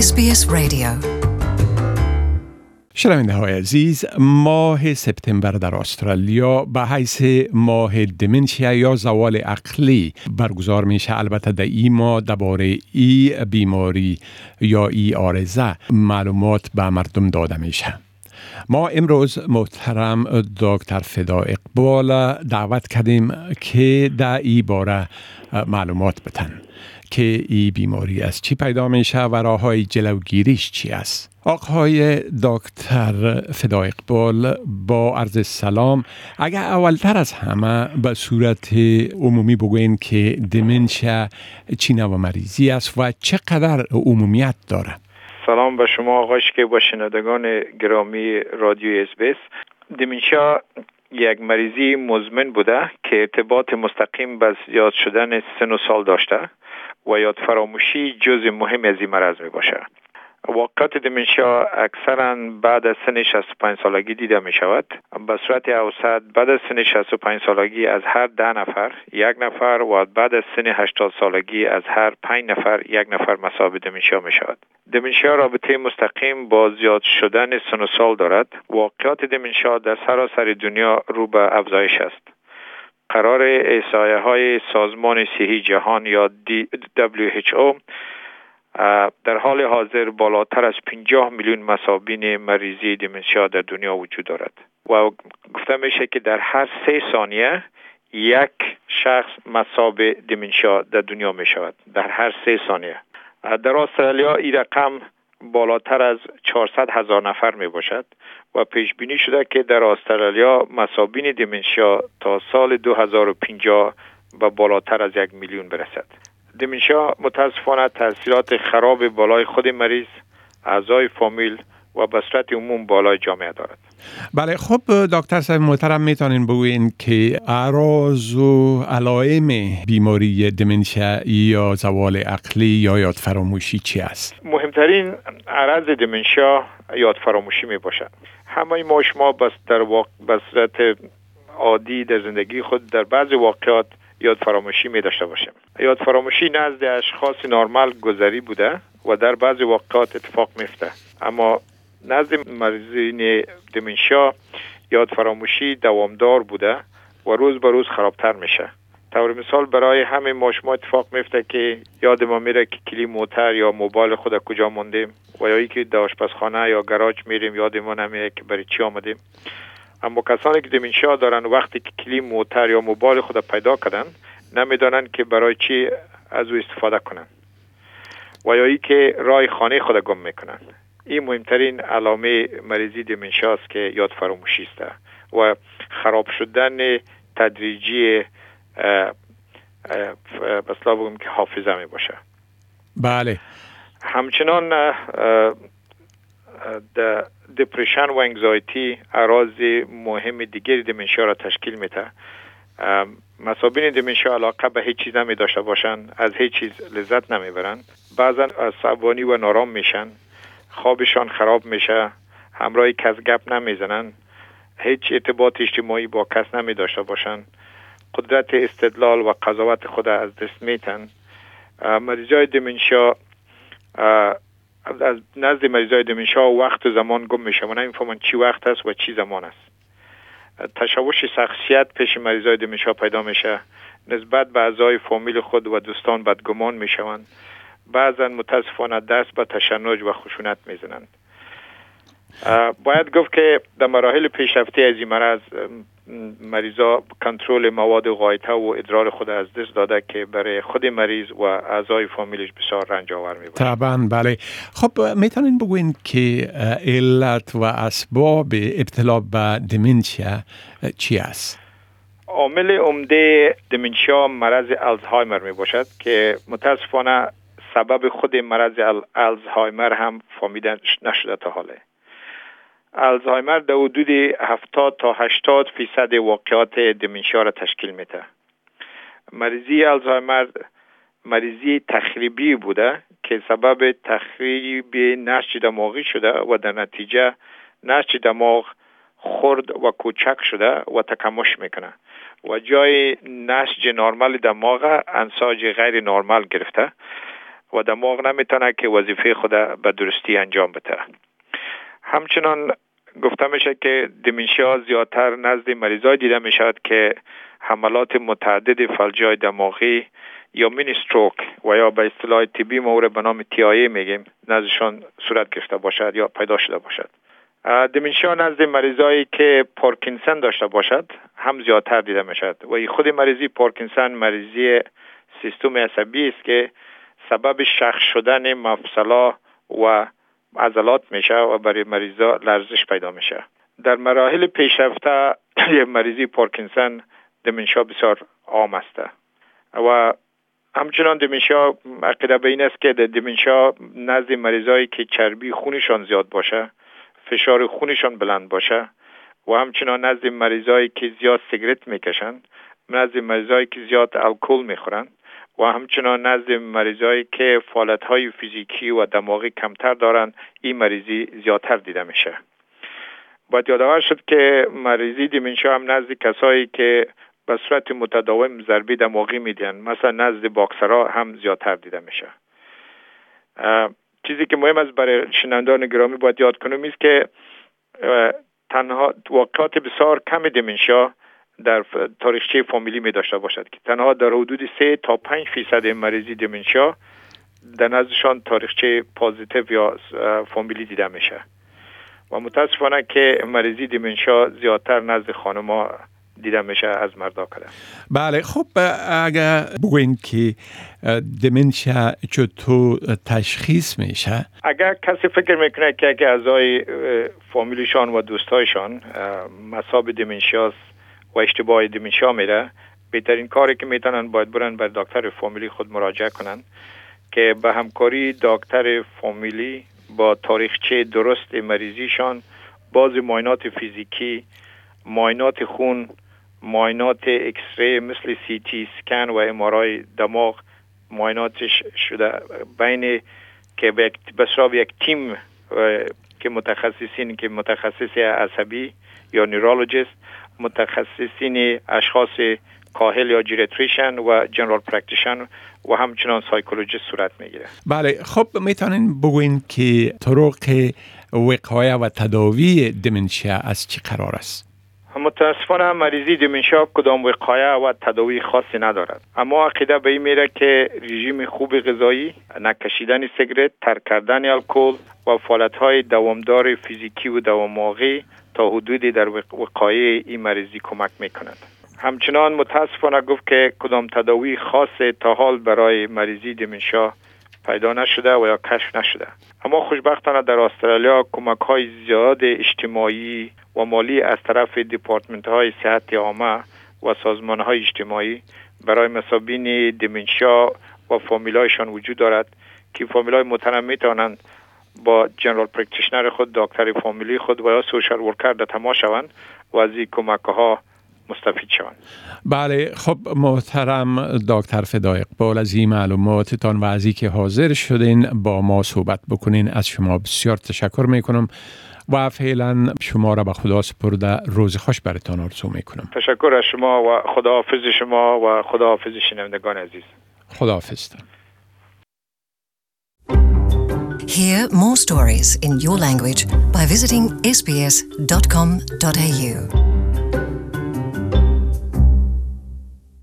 SBS Radio. شنونده های عزیز، ماه سپتامبر در استرالیا به حیث ماه دمنشیا یا زوال عقلی برگزار میشه. البته در این ماه درباره این بیماری یا این عارضه معلومات به مردم داده میشه. ما امروز محترم دکتر فدا اقبال دعوت کردیم که در این باره معلومات بدن که این بیماری از چی پیدا میشه و راههای جلوگیریش چی است. آقای دکتر فدا اقبال، با عرض سلام، اگر اولتر از همه به صورت عمومی بگوین که دمنشیا چی نوع مریضی است و چقدر عمومیت داره؟ سلام به شما آقای که با شنوندگان گرامی رادیو SBS. دمنشیا یک مریضی مزمن بوده که ارتباط مستقیم به زیاد شدن سن و سال داشته و یاد فراموشی جزء مهم از این مرض می باشه. واقعات دمنشیا اکثرا بعد از سن 65 سالگی دیده می شود. به صورت اوسط بعد از سن 65 سالگی از هر 10 نفر یک نفر و بعد از سن 80 سالگی از هر 5 نفر یک نفر مصاب دمنشیا می شود. دمنشیا رابطه مستقیم با زیاد شدن سن و سال دارد. واقعات دمنشیا در سراسر دنیا رو به افزایش است. قرار احصایه‌های سازمان صحی جهان یا WHO در حال حاضر بالاتر از 50 میلیون مصابین مریضی دمنشیا در دنیا وجود دارد و گفته میشه که در هر 3 ثانیه یک شخص مصاب دمنشیا در دنیا می شود. در هر 3 ثانیه. در استرالیا این رقم بالاتر از 400,000 نفر می باشد و پیش بینی شده که در استرالیا مصابین دمنشیا تا سال 2050 به بالاتر از 1 میلیون برسد. دمنشیا متاسفانه تاثیرات خراب بالای خود مریض، اعضای فامیل و به صورت عموم بالای جامعه دارد. بله، خب دکتر صاحب محترم، میتونین بگوین که اعراض و علائم بیماری دمنشیا یا زوال عقلی یا یاد فراموشی چی است؟ مهمترین عرض دمنشیا یاد فراموشی می باشد. همه ما شما به صورت عادی در زندگی خود در بعضی واقعات یاد فراموشی می داشته باشیم. یاد فراموشی نزد اشخاص نرمال گذری بوده و در بعضی واقعات اتفاق میفته، اما نزد مریضین دمنشیا یاد فراموشی دوامدار بوده و روز به روز خرابتر میشه. طور مثال برای همه ما شما اتفاق میفته که یاد ما میره که کلید موتر یا موبایل خود کجا موندیم و یا اینکه در آشپزخانه یا گاراژ میریم یاد ما نمیره که برای چی آمدیم. اما کسانی که دمنشیا دارن وقتی که کلید موتر یا موبایل خود پیدا کردن نمیدانن که برای چی از او استفاده کنن و یا اینکه راه خانه خود گم میکنن. این مهمترین علامه مریضی دمنشیا است که یاد فراموشی است و خراب شدن تدریجی بسلا بگم که حافظه می باشه. بله. همچنان دپرشن و انگزایتی اعراض مهم دیگر دمنشیا را تشکیل میده. مصابین دمنشیا علاقه به هیچ چیز نمی داشته باشن، از هیچ چیز لذت نمی برن، بعضا عصبانی و نارام میشن، خوابشان خراب میشه، همراه کس گپ نمیزنن، هیچ ارتباط اجتماعی با کس نمی داشته باشن، قدرت استدلال و قضاوت خود از دست میتن. مریضای دمنشیا از نزد مریضای دمنشیا وقت و زمان گم میشه و نمیفهمن چی وقت است و چی زمان است. تشوش شخصیت پیش مریضای دمنشیا پیدا میشه، نسبت به اعضای فامیل خود و دوستان بدگمان میشوند، بعضا متاسفانه دست به تشنج و خشونت میزنند. باید گفت که در مراحل پیشرفته از این مرض مریضا کنترل مواد غایطه و ادرار خود از دست داده که برای خود مریض و اعضای فامیلش بسیار رنج آور می باشه. طبعا بله. خب میتونین بگوین که علت و اسباب ابتلا به دمنشیا چی است؟ عامل عمده دمنشیا مرض آلزایمر می باشد که متاسفانه سبب خود مرض آلزایمر هم فهمیده نشده تا حاله. آلزایمر در حدود 70 تا 80% واقعات دمنشیا را تشکیل میده. مریضی آلزایمر مریضی تخریبی بوده که سبب تخریب نسج دماغی شده و در نتیجه نسج دماغ خرد و کوچک شده و تکمش میکنه و جای نسج نرمال دماغ انساج غیر نرمال گرفته و دماغ نمیتونه که وظیفه خود به درستی انجام بده. همچنان گفته میشه که دیمنشیا زیادتر نزد مریضای دیده میشد که حملات متعدد فلجای دماغی یا مینی استروک و یا به اصطلاح طبی ما به نام TIA میگیم نزدشان صورت گرفته باشد یا پیدا شده باشد. دیمنشیا نزد مریضایی که پارکینسون داشته باشد هم زیادتر دیده میشد و این خود مریضی پارکینسون مریضی سیستم عصبی است که سبب شخص شدن مفصلا و عضلات میشه و برای مریضا لرزش پیدا میشه. در مراحل پیشرفته مریضی پارکینسون دیمنشیا بسیار عام است و همچنان دیمنشیا عقیده به این است که دیمنشیا نزد مریضایی که چربی خونشان زیاد باشه، فشار خونشان بلند باشه و همچنان نزد مریضایی که زیاد سیگرت میکشن، نزد مریضایی که زیاد الکل میخورن و همچنان نزد مریضایی که فعالیت‌های فیزیکی و دماغی کمتر دارن این مریضی زیادتر دیده میشه. باید یادآور شد که مریضی دیمنشیا هم نزد کسایی که به صورت متداوم ضربه دماغی میدن، مثلا نزد باکسرها هم زیادتر دیده میشه. چیزی که مهم است برای شنوندگان گرامی باید یاد کنیم است که تنها واقعات بسیار کم دیمنشیا در تاریخچه فامیلی می داشته باشد که تنها در حدود 3 تا 5% مریضی دیمنشیا در نزدشان تاریخچه پوزیتیو یا فامیلی دیده میشه و متاسفانه که مریضی دیمنشیا زیادتر نزد خانم‌ها دیده میشه از مردا کده. بله، خب اگر بگوین که دیمنشیا چطور تشخیص میشه؟ اگر کسی فکر میکنه که اگه اعضای فامیلیشان و دوستایشان مصاب دیمنشیاست و اشتباه دیمنشیا میره، بهترین کاری که میتونن باید برن بر دکتر فامیلی خود مراجعه کنن که به همکاری دکتر فامیلی با تاریخچه درست مریضیشان باز معاینات فیزیکی، معاینات خون، معاینات اکسری مثل CT سکن و MRI دماغ معایناتش شده بین که به صورت یک تیم که متخصصین که متخصص عصبی یا نیورولوژیست، متخصصین اشخاص کاهل یا جریاتریشن و جنرال پرکتیشن و همچنان سایکولوژیست صورت میگیره. بله، خب میتونین بگوین که طرق وقایه و تداوی دیمنشیا از چی قرار است؟ متاسفانه مریضی دیمنشیا کدام وقایه و تداوی خاصی ندارد، اما عقیده به این میره که رژیم خوب غذایی، نکشیدن سیگرت، ترک کردن الکل و فعالیت‌های دوامدار فیزیکی و دماغی تا حدودی در وقایه این مریضی کمک میکنند. همچنان متاسفانه گفت که کدام تداوی خاص تا حال برای مریضی دیمنشیا پیدا نشده و یا کشف نشده، اما خوشبختانه در استرالیا کمک‌های زیاد اجتماعی و مالی از طرف دپارتمنت‌های صحت عامه و سازمان‌های اجتماعی برای مصابین دیمنشیا و فامیلایشان وجود دارد که فامیلای محترم میتوانند با جنرال پرکتیشنر خود، دکتر فامیلی خود و یا سوشال ورکر در تماس شوند و از این کمک‌ها مستفید شوند. بله، خب محترم دکتر فدای اقبال، از این معلوماتتان و از اینکه حاضر شدین با ما صحبت بکنین از شما بسیار تشکر میکنم و فعلا شما را به خدا سپرده روز خوش براتون آرزو میکنم. تشکر از شما و خداحافظ شما و خداحافظ شنوندگان عزیز. خداحافظ. Hear more stories in your language by visiting sbs.com.au.